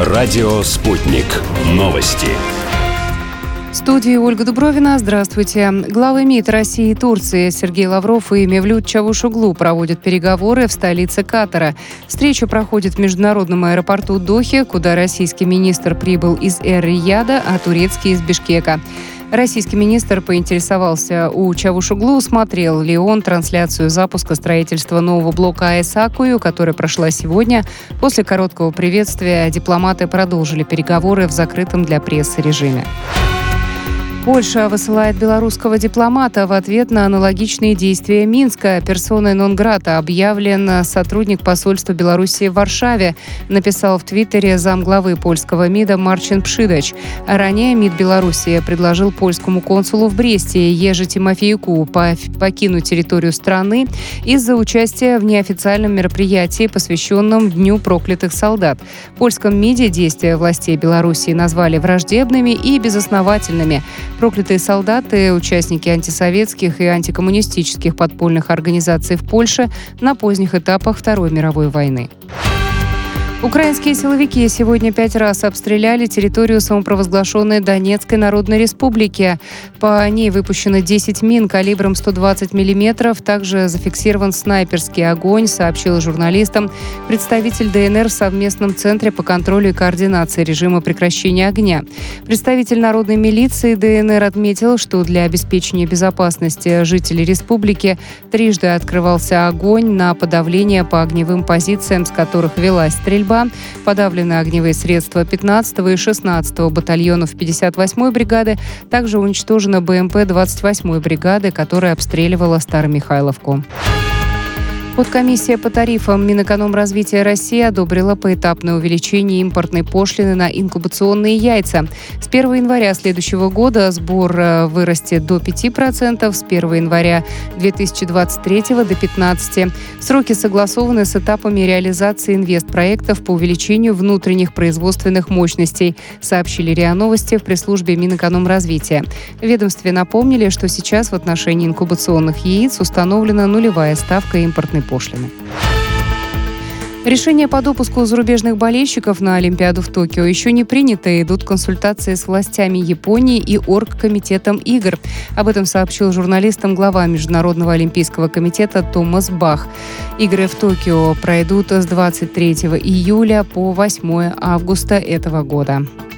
Радио «Спутник». Новости. В студии Ольга Дубровина. Здравствуйте. Главы МИД России и Турции Сергей Лавров и Мевлют Чавушоглу проводят переговоры в столице Катара. Встреча проходит в международном аэропорту Дохи, куда российский министр прибыл из Эр-Рияда, а турецкий из Бишкека. Российский министр поинтересовался у Чавушоглу, смотрел ли он трансляцию запуска строительства нового блока АЭС «Аккую», которая прошла сегодня. После короткого приветствия дипломаты продолжили переговоры в закрытом для прессы режиме. Польша высылает белорусского дипломата в ответ на аналогичные действия Минска. Персоной нон-грата объявлен сотрудник посольства Беларуси в Варшаве, написал в Твиттере замглавы польского МИДа Марчин Пшидач. Ранее МИД Беларуси предложил польскому консулу в Бресте Ежи Тимофеюку покинуть территорию страны из-за участия в неофициальном мероприятии, посвященном Дню проклятых солдат. В польском МИДе действия властей Беларуси назвали враждебными и безосновательными. Проклятые солдаты – участники антисоветских и антикоммунистических подпольных организаций в Польше на поздних этапах Второй мировой войны. Украинские силовики сегодня 5 раз обстреляли территорию самопровозглашенной Донецкой Народной Республики. По ней выпущено 10 мин калибром 120 мм. Также зафиксирован снайперский огонь, сообщил журналистам представитель ДНР в совместном центре по контролю и координации режима прекращения огня. Представитель народной милиции ДНР отметил, что для обеспечения безопасности жителей республики трижды открывался огонь на подавление по огневым позициям, с которых велась стрельба. Подавлены огневые средства 15-го и 16-го батальонов 58-й бригады. Также уничтожена БМП 28-й бригады, которая обстреливала Старомихайловку. Подкомиссия по тарифам Минэкономразвития России одобрила поэтапное увеличение импортной пошлины на инкубационные яйца. С 1 января следующего года сбор вырастет до 5%, с 1 января 2023 до 15%. Сроки согласованы с этапами реализации инвестпроектов по увеличению внутренних производственных мощностей, сообщили РИА Новости в пресс-службе Минэкономразвития. В ведомстве напомнили, что сейчас в отношении инкубационных яиц установлена нулевая ставка импортной пошлины. Решение по допуску зарубежных болельщиков на Олимпиаду в Токио еще не принято. Идут консультации с властями Японии и Оргкомитетом игр. Об этом сообщил журналистам глава Международного олимпийского комитета Томас Бах. Игры в Токио пройдут с 23 июля по 8 августа этого года.